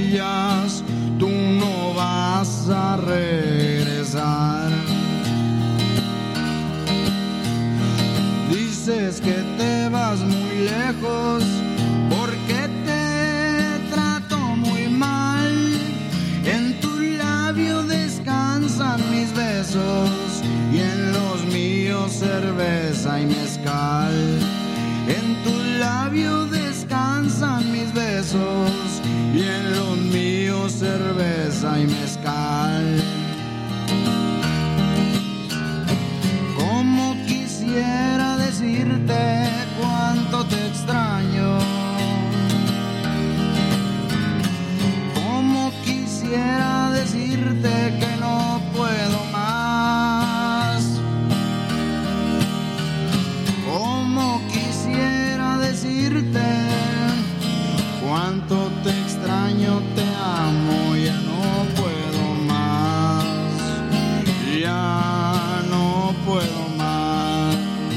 huellas, tú no vas a regresar. Dices que te vas muy lejos porque te trato muy mal. En tu labio descansan mis besos y en los míos cerveza y mezcal. En tu labio descansan mis besos y en los míos cerveza y mezcal. Como quisiera decirte cuánto te extraño, como quisiera decirte que no puedo más, como quisiera decirte cuánto te extraño, te amo, ya no puedo más, ya no puedo más.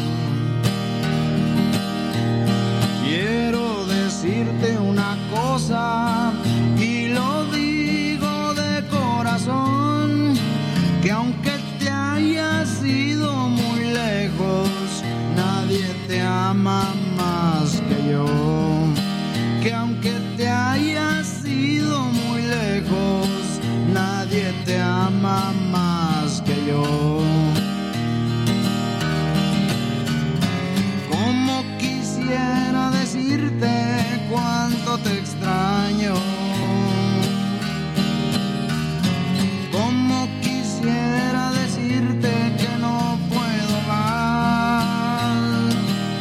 Quiero decirte una cosa y lo digo de corazón, que aunque te hayas ido muy lejos, nadie te ama más que yo. Que aunque te hayas ido muy lejos, nadie te ama más que yo. Como quisiera decirte cuánto te extraño, como quisiera decirte que no puedo más,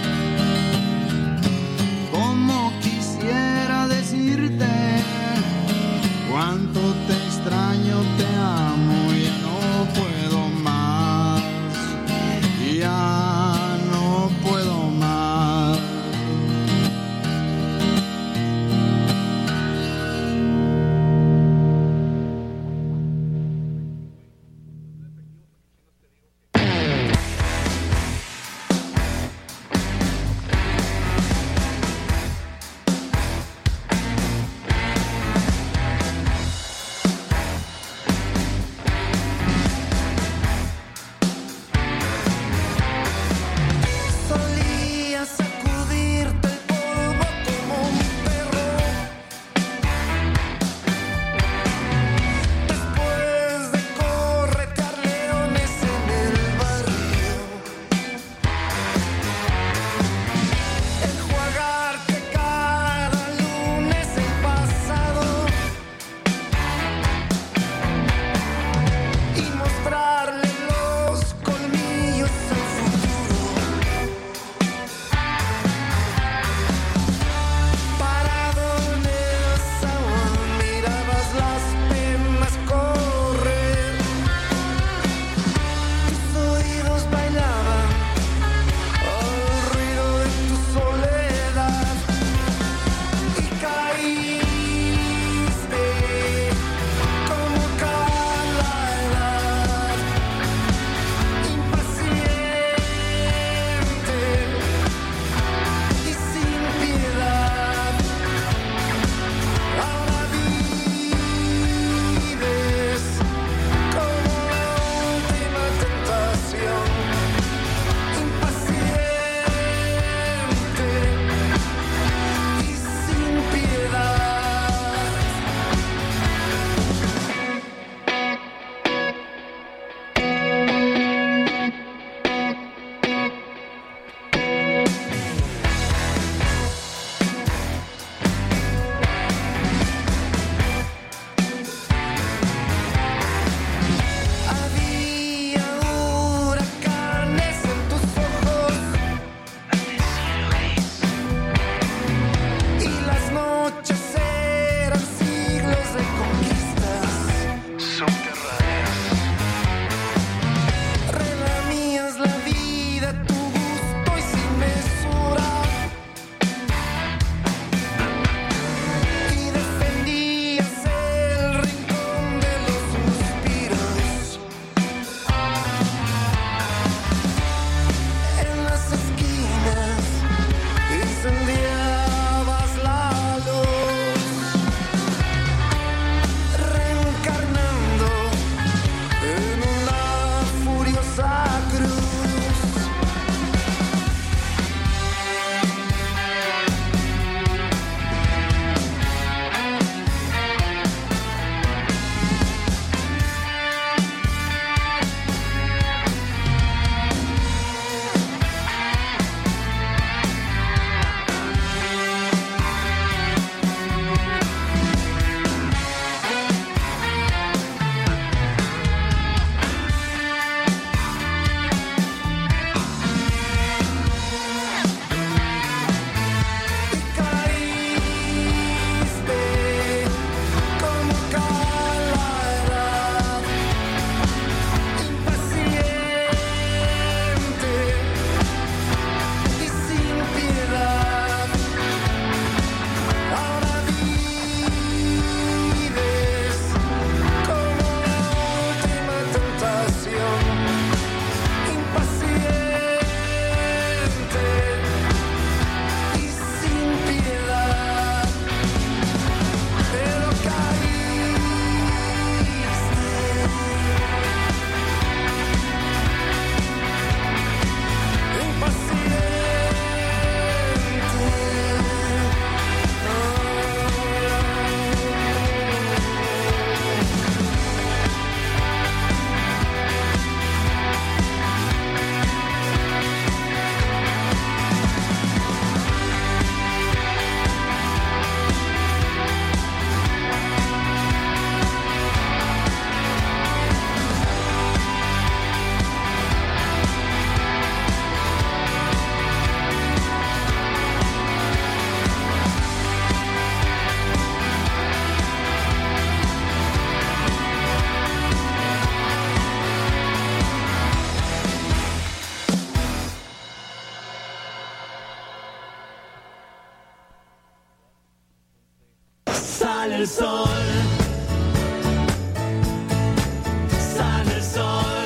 como quisiera decirte cuánto te extraño, te amo, ya no puedo más, ya no puedo más. Sale el sol. Sale el sol.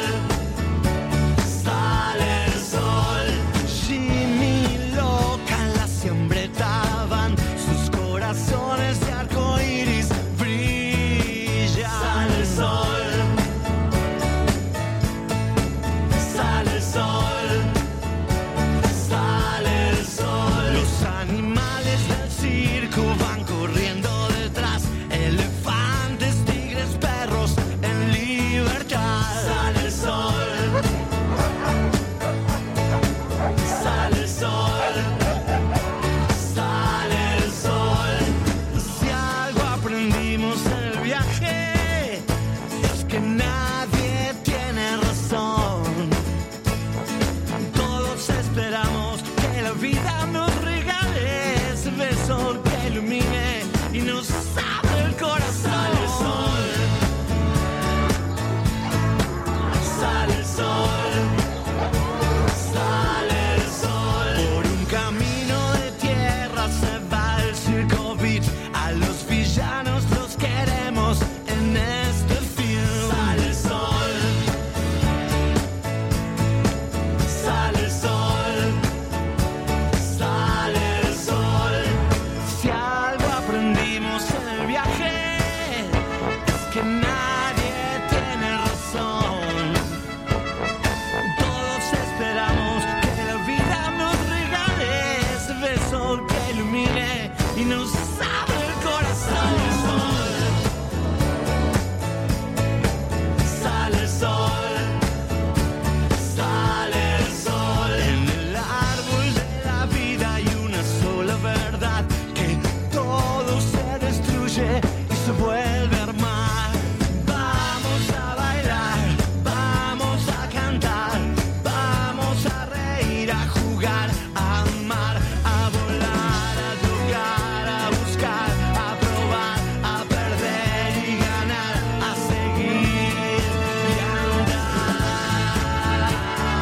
Sale el sol. Jimmy y Loca en la siembretaban. Sus corazones de arco iris brillan. Sale el sol. Sale el sol. Sale el sol. Los animales del circo van corriendo detrás. Elefantes, tigres, perros en libertad. Sale el sol. Sale el sol. Sale el sol. Si algo aprendimos en el viaje es que nadie tiene razón. Todos esperamos que la vida nos regale ese beso que ilumine y nos abre el corazón. Sale el sol. Sale el sol. Sale el sol. Por un camino de tierra se va el circo beat. A los villanos los queremos en este film. Sale el sol. Sale el sol. Sale el sol. Si algo aprendimos en el viaje es que nadie tiene razón. Todos esperamos que la vida nos regale ese beso que ilumine y nos abre el corazón. Sale el sol. Sale el sol. En el árbol de la vida hay una sola verdad, que todo se destruye y se vuelve a armar. Vamos a bailar, vamos a cantar, vamos a reír, a jugar, a amar, a volar, a tocar, a buscar, a probar, a perder y ganar, a seguir y andar.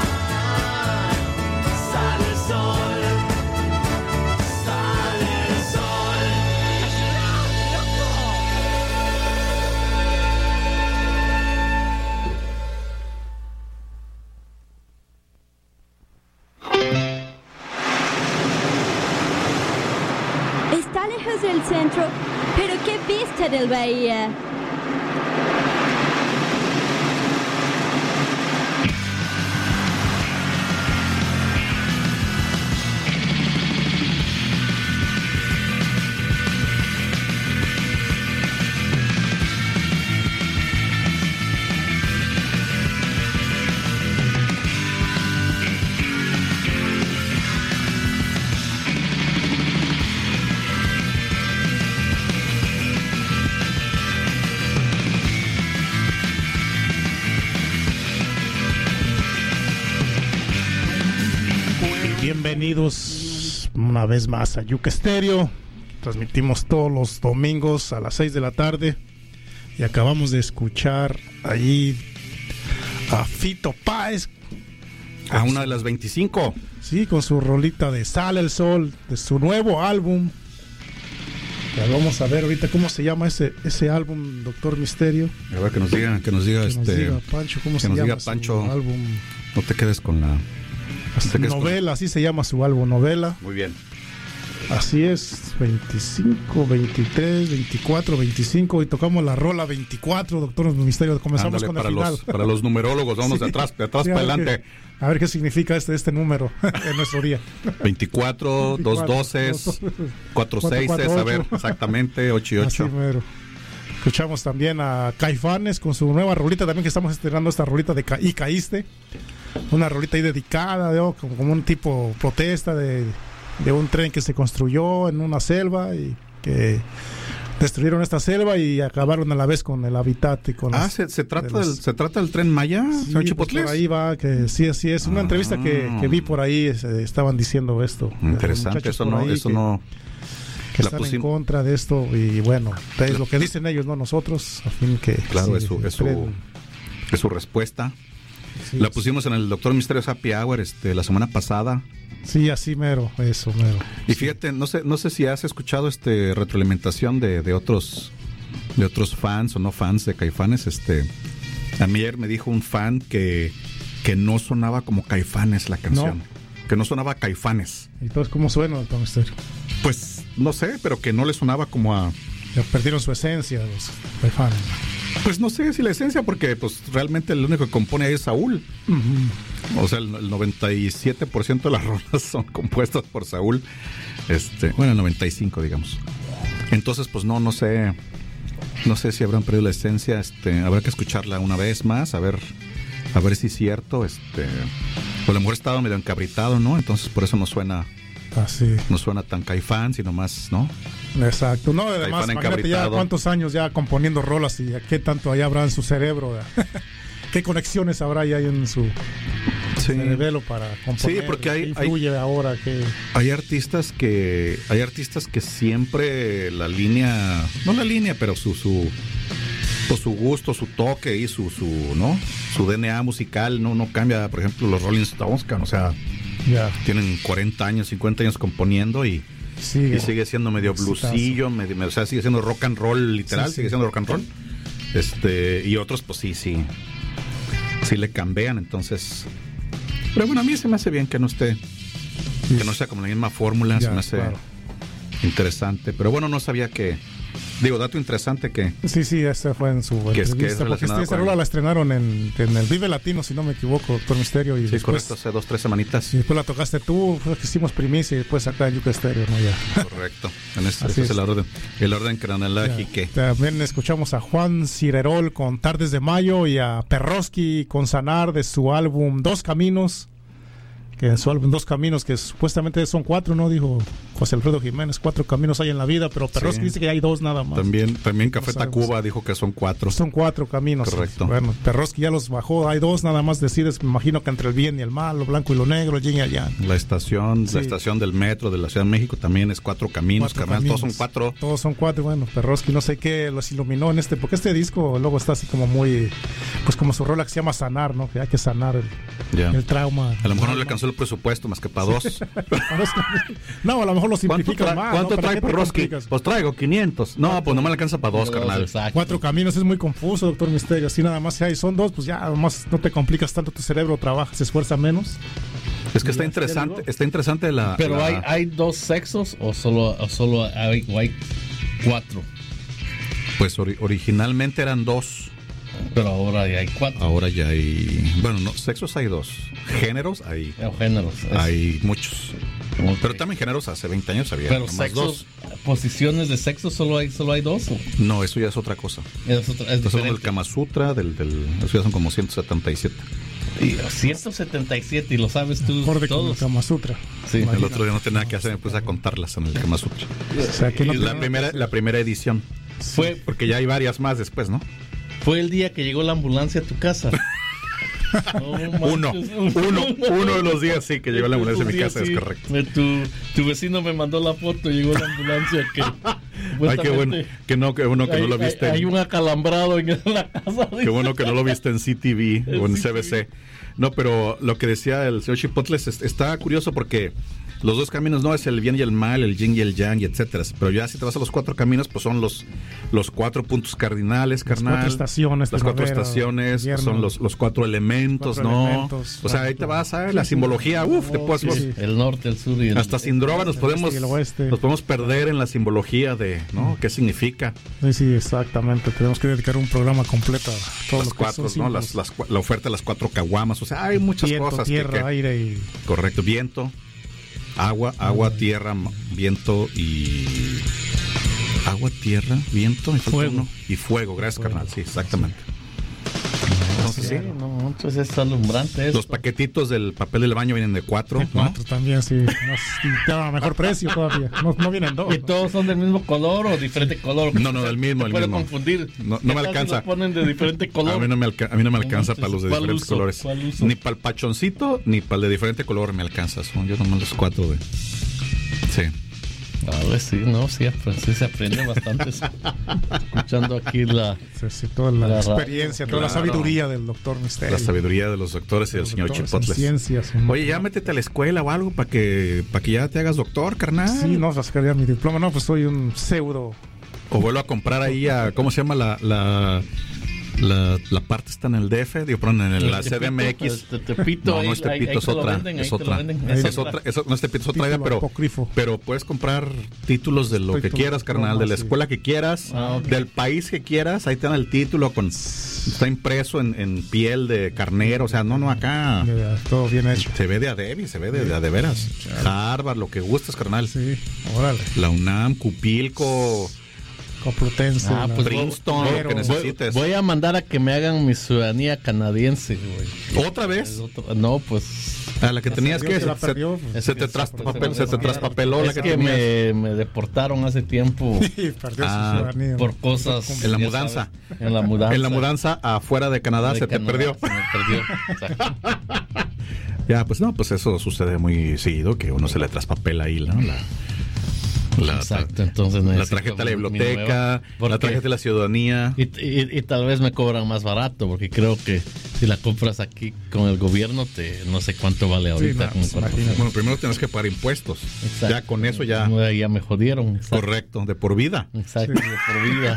Sale el sol. Sale el sol. Está lejos del centro, pero qué vista del bahía. Bienvenidos una vez más a Yuca Estéreo. Transmitimos todos los domingos a las 6 de la tarde. Y acabamos de escuchar allí a Fito Páez. A una de las 25. Sí, con su rolita de Sale el Sol, de su nuevo álbum. Ya vamos a ver ahorita cómo se llama ese álbum, Doctor Misterio. A ver, que nos diga nos diga Pancho, ¿cómo se llama Pancho, su álbum? No te quedes con la... Novela, así se llama su álbum, Novela. Muy bien. Así es, 25, 23, 24, 25 y tocamos la rola 24, Doctor Misterio. Comenzamos con el final. Para los numerólogos, vamos sí. de atrás para adelante. A ver qué significa este número en nuestro día. 24, 2 doces, 4 seises, a ver, exactamente, 8 y 8. Escuchamos también a Caifanes con su nueva rolita también, que estamos estrenando esta rolita de Y Caíste. Una rolita ahí dedicada, como un tipo protesta de un tren que se construyó en una selva y que destruyeron esta selva y acabaron a la vez con el hábitat y con ¿se trata del Tren Maya? Sí, pues por ahí va, que sí, así es. Una entrevista que vi por ahí, estaban diciendo esto. Interesante, eso no... Que están en contra de esto y bueno, es lo que dicen ellos, no nosotros, a fin que... Claro, es su respuesta. Sí, la pusimos en el Doctor Misterio Happy Hour la semana pasada. Sí, así mero, eso mero. Y fíjate, no sé si has escuchado retroalimentación de otros fans o no fans de Caifanes. A mí ayer me dijo un fan que no sonaba como Caifanes la canción. Que no sonaba Caifanes. Entonces, ¿cómo suena, Doctor Misterio? Pues no sé, pero que no le sonaba como a... Ya perdieron su esencia los Caifanes. Pues no sé si la esencia, porque pues realmente el único que compone ahí es Saúl. Uh-huh. O sea, el 97% de las rolas son compuestas por Saúl. Bueno, el 95%, digamos. Entonces, pues no sé si habrán perdido la esencia. Habrá que escucharla una vez más, a ver si es cierto. O a lo mejor estaba medio encabritado, ¿no? Entonces por eso no suena tan Caifán, sino más, ¿no? Exacto. No, además, imagínate ya cuántos años ya componiendo rolas y qué tanto allá habrá en su cerebro. ¿Qué conexiones habrá ya en su cerebelo para componer? Sí, porque influye ahora que... Hay artistas que siempre la línea, no la línea, pero su gusto, su toque y su DNA musical no cambia. Por ejemplo, los Rolling Stones, o sea, tienen 40 años, 50 años componiendo y sigue siendo medio bluesillo, o sea, sigue siendo rock and roll, literal, sigue siendo rock and roll. Y otros, pues sí le cambian, entonces. Pero bueno, a mí se me hace bien que no sea como la misma fórmula, se me hace interesante. Pero bueno, no sabía que. Digo, dato interesante que... Sí, esta fue en su entrevista, porque esta rola la estrenaron en el Vive Latino, si no me equivoco, Doctor Misterio. Y sí, después, correcto, hace 2-3 semanitas. Y después la tocaste tú, que hicimos primicia y después acá en Yuca Estéreo, ¿no? Ya. Correcto, ese es el orden cronológico. También escuchamos a Juan Cirerol con Tardes de Mayo y a Perroski con Sanar de su álbum Dos Caminos. Que en su álbum Dos Caminos, que supuestamente son 4, ¿no? Dijo José Alfredo Jiménez, 4 caminos hay en la vida, pero Perroski dice que hay 2 nada más. También Café Tacuba dijo que son 4. Son 4 caminos. Correcto. Bueno, Perroski ya los bajó, hay 2 nada más, decides, me imagino que entre el bien y el mal, lo blanco y lo negro, el yin y el yang. La estación del metro de la Ciudad de México también es 4 caminos, carnal, todos son 4. Todos son 4, bueno, Perroski no sé qué los iluminó en porque este disco luego está así como muy, pues como su rola que se llama Sanar, ¿no? Que hay que sanar el trauma. A lo mejor no le alcanzó el presupuesto más que para 2. No, a lo mejor lo simplifican más. ¿Cuánto trae Perroski? Pues traigo 500. No, pues no me alcanza para 2, carnal. Exacto. 4 caminos es muy confuso, Doctor Misterio. Así nada más si hay, son 2, pues ya además no te complicas tanto, tu cerebro trabaja, se esfuerza menos. Es que está interesante la... Pero hay 2 sexos o solo hay 4. Pues originalmente eran 2. Pero ahora ya hay 4. Ahora ya hay... Bueno, no, sexos hay 2. Géneros hay... Hay muchos. Okay. Pero también géneros hace 20 años había. Pero sexos, 2. ¿Posiciones de sexo solo hay 2? ¿O? No, eso ya es otra cosa. Es del Kama Sutra, eso ya son como 177. Y 177, y lo sabes tú. Mejor de todos. El Kama Sutra. Sí, el otro día no tenía nada que hacer, me puse a contarlas en el Kama Sutra. O sea, que la primera edición. Fue porque ya hay varias más después, ¿no? Fue el día que llegó la ambulancia a tu casa. Uno de los días sí que llegó la ambulancia a mi casa, sí. Es correcto. Tu vecino me mandó la foto, llegó la ambulancia que... Ay, qué bueno que no lo viste. Hay un acalambrado en la casa. Qué bueno que no lo viste en CTV o en CBC. No, pero lo que decía el señor Chipotles está curioso porque los 2 caminos no es el bien y el mal, el yin y el yang, y etcétera. Pero ya si te vas a los 4 caminos, pues son los 4 puntos cardinales, carnal. Las 4 estaciones. Las 4 estaciones, son los 4 elementos, ¿no? O sea, ahí te vas a la simbología. Te puedes, el norte, el sur y el... Hasta sin droga nos podemos perder en la simbología de, ¿no? ¿Qué significa? Sí, exactamente. Tenemos que dedicar un programa completo a todos los 4, ¿no? La oferta de las 4 caguamas. O sea, hay muchas cosas. Tierra, aire y... Correcto, viento. Agua, tierra, viento y... Agua, tierra, viento y fuego. Gracias, carnal. Sí, exactamente. Entonces, sí. Entonces es alumbrante eso. Los paquetitos del papel del baño vienen de 4. De 4 también, sí. A mejor precio todavía. No vienen 2. ¿Y todos son del mismo color o diferente color? No, del mismo. Puede confundir. No me alcanza. Si ponen de diferente color. A mí no me alcanza para los de diferentes colores. Ni para el pachoncito, ni para el de diferente color me alcanza. Yo nomás los 4 de... Sí. A ver, sí, no, sí se aprende bastante escuchando aquí toda la la experiencia, toda la Claro. sabiduría del doctor Misterio. La sabiduría de los doctores y del señor Doctores en Chipotles. ciencias. Oye, ya métete a la escuela o algo para que ya te hagas doctor, carnal. Sí, no, sacaría mi diploma. No, pues soy un pseudo. O vuelvo a comprar ahí ¿cómo se llama la parte está en el DF? Digo, perdón, en la CDMX. Tepito, No es Tepito, es otra. Es otra. No es Tepito, es otra, Título apócrifo. pero puedes comprar títulos de lo que Títulos, quieras, carnal, de la sí. escuela que quieras, Ah, ok. del país que quieras, ahí te dan el título está impreso en piel de carnero, o sea, no, acá Mira, todo bien hecho. se ve de a Debbie, se ve de a de veras. Harvard, lo que gustes, carnal. Sí, órale. La UNAM, Cupilco, Complutense. Pues Princeton, lo que necesites. voy a mandar a que me hagan mi ciudadanía canadiense, güey. ¿Otra vez? No, pues A la que tenías Dios que se la perdió, pues. se te traspapeló la es que que tenías. me deportaron hace tiempo Y perdió su ciudadanía. por cosas En la ya mudanza. sabes, en la mudanza. En la mudanza afuera de Canadá de se Canadá, te perdió. se me perdió. Exacto. Ya, pues no, pues eso sucede muy seguido, que uno se le traspapela ahí, ¿no? Exacto, entonces la necesito tarjeta de la mi biblioteca, nueva, porque- la tarjeta de la ciudadanía. Y tal vez me cobran más barato, porque creo que si la compras aquí con el gobierno, no sé cuánto vale ahorita. no, como pues, 400. imagínate. Bueno, primero tienes que pagar impuestos. Exacto. Ya con eso ya. Ya me jodieron. Exacto. Correcto, de por vida. Exacto, de por vida.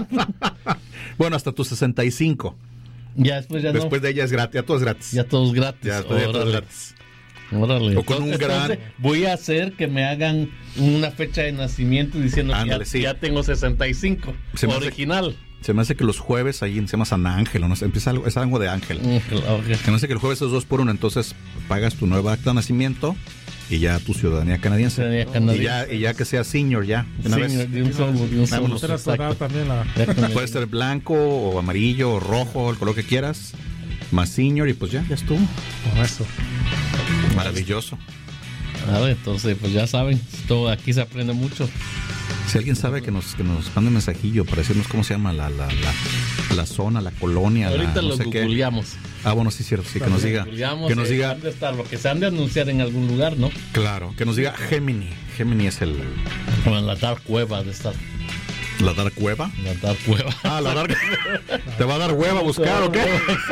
Bueno, hasta tus 65. Ya después ya Después no. de ella es gratis, ya todo es gratis. Ya todo es gratis. Ya, después de ella todo es Órale. gratis. Órale. O con un gran- Voy a hacer que me hagan una fecha de nacimiento diciendo Ándale, que sí. ya tengo 65. Se me hace- Original. Se me hace que los jueves ahí se llama San Ángel, o no sé, empieza algo, es algo de ángel. Ok. Se me hace que el jueves es 2 por 1, entonces pagas tu nueva acta de nacimiento y ya tu ciudadanía canadiense. Ciudadanía canadiense. Y ya que sea senior ya, de una Señor, vez. de un solo. Vámonos. Pero hasta ahora también la. Ya con el- Puede ser blanco o amarillo o rojo, el color que quieras. Más senior y pues ya estuvo. Con eso. Maravilloso. A ver, entonces, pues ya saben, todo aquí se aprende mucho. Si alguien sabe que nos mande un mensajillo para decirnos cómo se llama la zona, la colonia, Ahorita no lo sé qué. googleamos. Ah, bueno, sí, cierto, sí, que nos diga. Googleamos, Que nos diga, ¿dónde está? Lo que se han de anunciar en algún lugar, ¿no? claro, que nos diga Gemini. Gemini es O en la dark cueva de estar. la dark cueva. La dark cueva. Ah, la dark. ¿Te va a dar hueva a buscar o qué?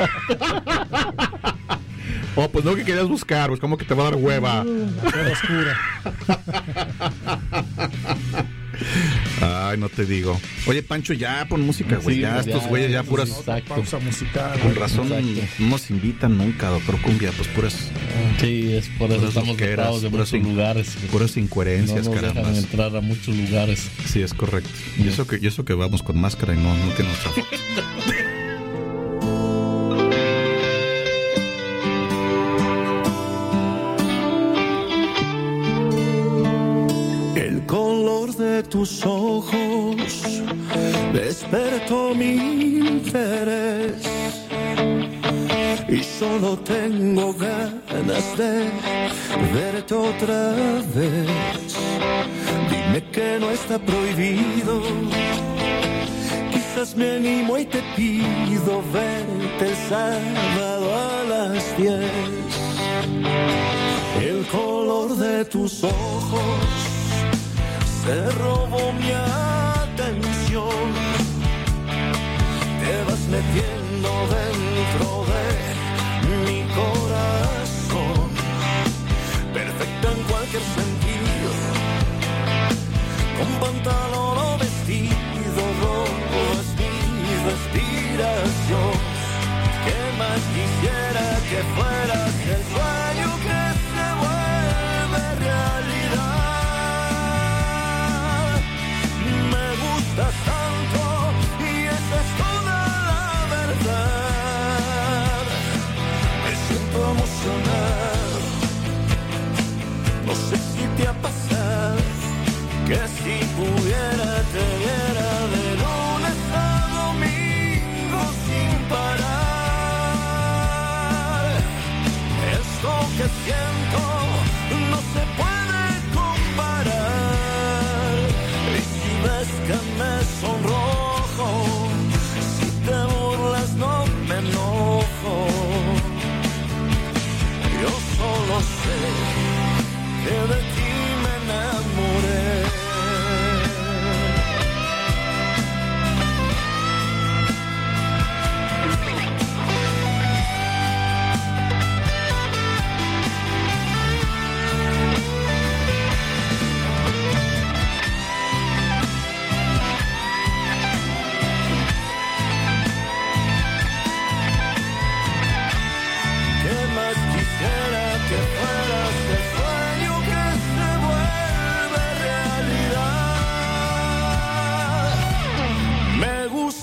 Oh, pues no que querías buscar, pues como que te va a dar hueva. La cueva oscura. Ay, no te digo. Oye, Pancho, ya pon música, güey. Sí, ya pues estos ya, güeyes ya ya, puras. Exacto. Pausa musical. Con razón Exacto. no nos invitan nunca, doctor Cumbia, pues puras Sí, es por eso Puras estamos loqueras, vetados de puras muchos lugares. puras No incoherencias, nos dejan caramba. entrar a muchos lugares. Sí, es correcto. Y eso que vamos con máscara y no tiene nuestra foto. El color de tus ojos despertó mi interés y solo tengo ganas de verte otra vez. Dime que no está prohibido, quizás me animo y te pido verte el sábado a las 10. El color de tus ojos se robó mi atención. Te vas metiendo dentro de mi corazón, perfecto en cualquier sentido, con pantalón o vestido rojo es mi respiración. ¿Qué más quisiera que fueras el sueño que se vuelve realidad? Me gustas tanto y esa es toda la verdad. Me siento emocionado, no sé si te ha pasado, que si pudiera te viera de lunes a domingo sin parar.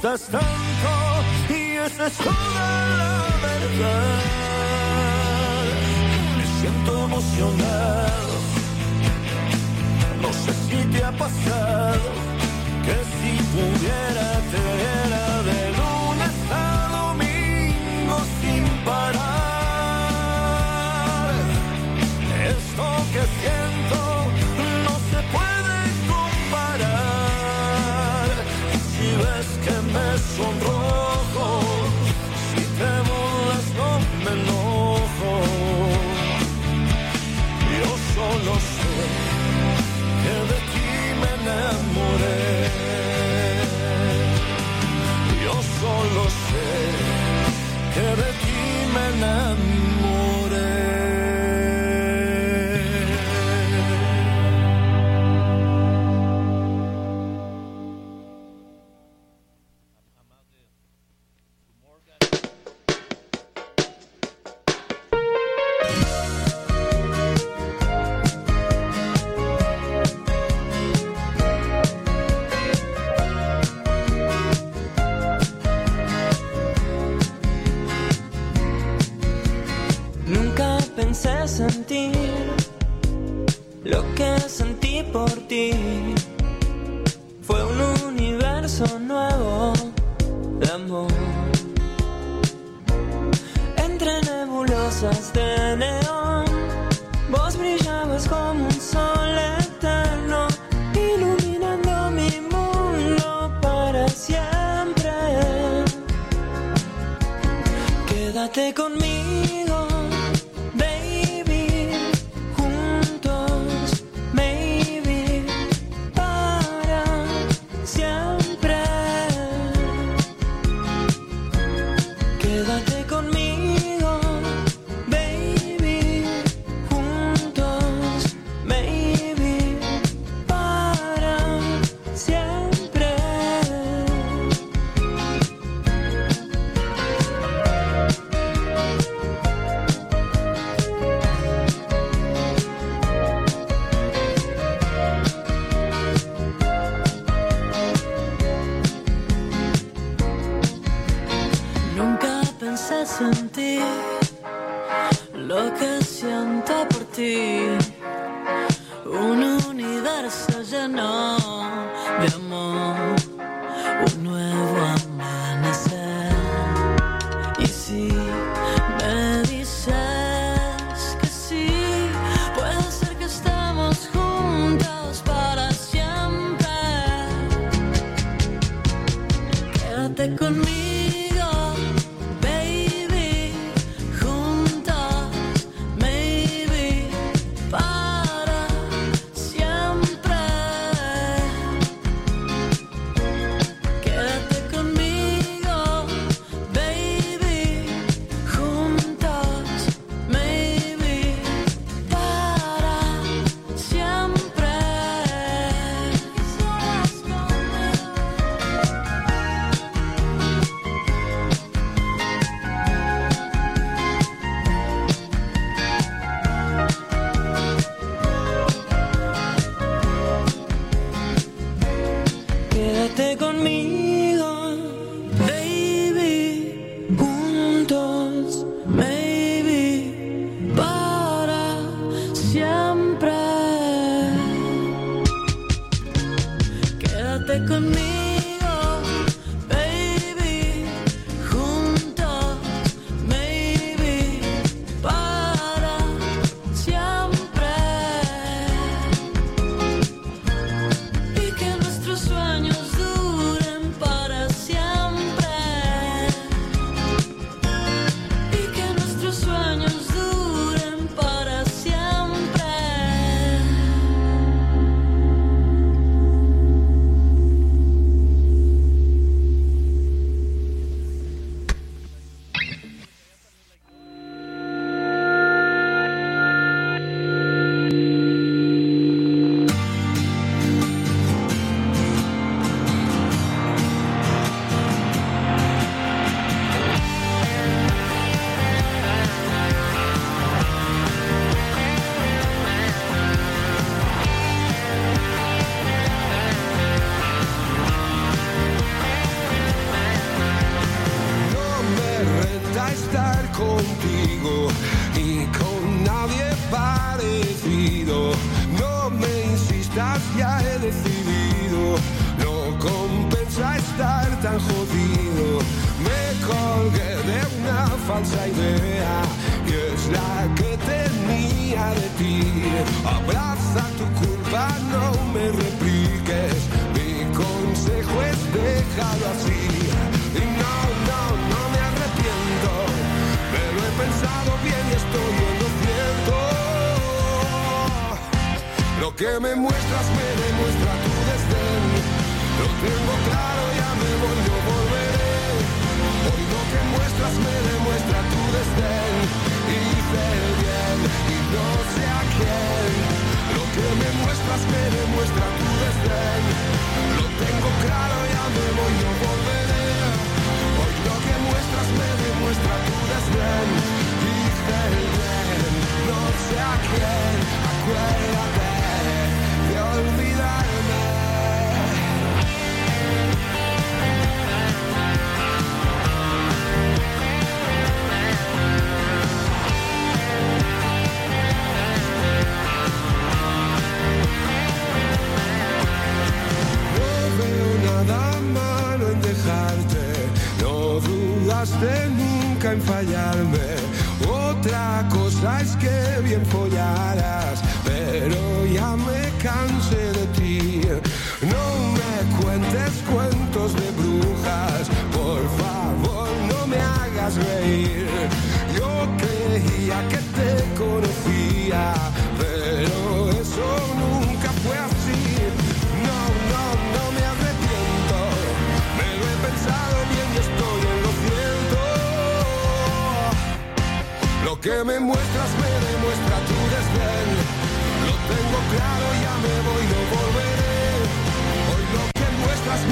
gustas tanto y esa es toda la verdad. Me siento emocionado, no sé si te ha pasado, que si pudiera te viera de lunes a domingo sin parar. Esto que siento no se puede comparar. Si ves que me sonrojo, si te burlas no me enojo. Yo solo sé que de ti me enamoré. Yo solo sé que de ti me enamoré. Sentir lo que sentí por ti fue un universo nuevo de amor. Entre nebulosas de neón, vos brillabas como un sol eterno, iluminando mi mundo para siempre. Quédate conmigo. Sentir lo que siento por ti, un universo lleno de amor, un nuevo amanecer. Y si me dices que sí, puede ser que estemos juntos para siempre. Quédate conmigo. falsa idea, que es la que tenía de ti. Abraza tu culpa, no me repliques, mi consejo es déjalo así. Y no me arrepiento, me lo he pensado bien y estoy en lo cierto. Lo que me muestras me demuestra tu desdén. Lo tengo claro, ya me voy, no volveré. Hoy lo que muestras me demuestra tu desdén. Hice el bien y no sé a quién. Lo que me muestras me demuestra tu desdén. Lo tengo claro, ya me voy, no volveré. Hoy lo que muestras me demuestra tu desdén. Hice el bien, no sé a quién. Acuérdate de olvidarme. No veo nada malo en dejarte, no dudaste nunca en fallarme. Otra cosa es que bien follaras, pero ya me cansé de ti. No me cuentes cuentos de brujas, por favor no me hagas reír. Yo creía que te conocía, pero eso nunca fue así. No me arrepiento, me lo he pensado bien y estoy en lo cierto. Lo que me muestras me demuestra tu desdén. Lo tengo claro, ya me voy, no